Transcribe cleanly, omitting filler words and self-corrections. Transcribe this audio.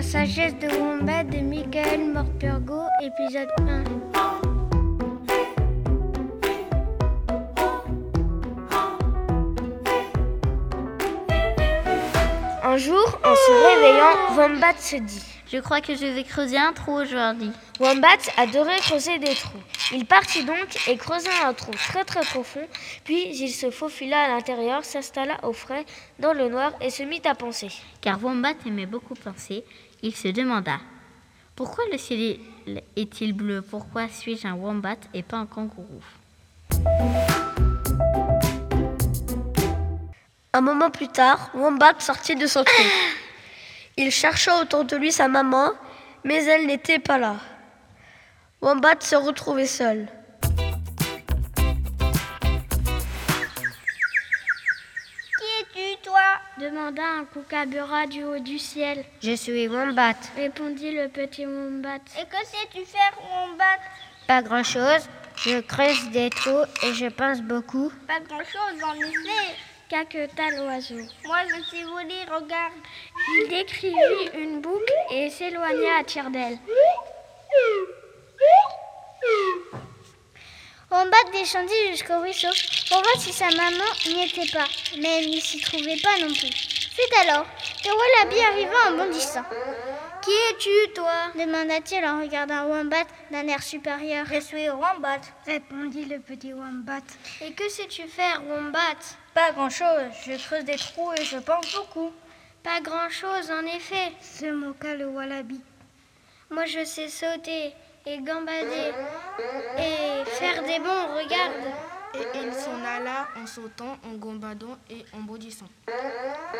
sagesse de Wombat de Michael Morpurgo, épisode 1. Un jour, en se réveillant, Wombat se dit: Je crois que je vais creuser un trou aujourd'hui. Wombat adorait creuser des trous. Il partit donc et creusa un trou très très profond, puis il se faufila à l'intérieur, s'installa au frais dans le noir et se mit à penser. Car Wombat aimait beaucoup penser, il se demanda: pourquoi le ciel est-il bleu? Pourquoi suis-je un Wombat et pas un kangourou? Un moment plus tard, Wombat sortit de son trou. Il chercha autour de lui sa maman, mais elle n'était pas là. Wombat se retrouvait seul. Qui es-tu, toi? Demanda un kookaburra du haut du ciel. Je suis Wombat. Répondit le petit Wombat. Et que sais-tu faire, Wombat? Pas grand-chose. Je creuse des trous et je pense beaucoup. Pas grand-chose, en effet. Caqueta l'oiseau. Moi, je sais voler, regarde. Il décrivit une boucle et s'éloigna à tire-d'aile. Wombat descendit jusqu'au ruisseau pour voir si sa maman n'y était pas, mais elle n'y s'y trouvait pas non plus. C'est alors que Wallaby arriva en bondissant. « Qui es-tu, toi ?» demanda-t-il en regardant Wombat d'un air supérieur. « Je suis Wombat » répondit le petit Wombat. « Et que sais-tu faire, Wombat ?»« Pas grand-chose, je creuse des trous et je pense beaucoup. »« Pas grand-chose, en effet, » se moqua le Wallaby. « Moi, je sais sauter et gambader et faire des bonds, regarde !» Et il s'en alla en sautant, en gambadant et en bondissant.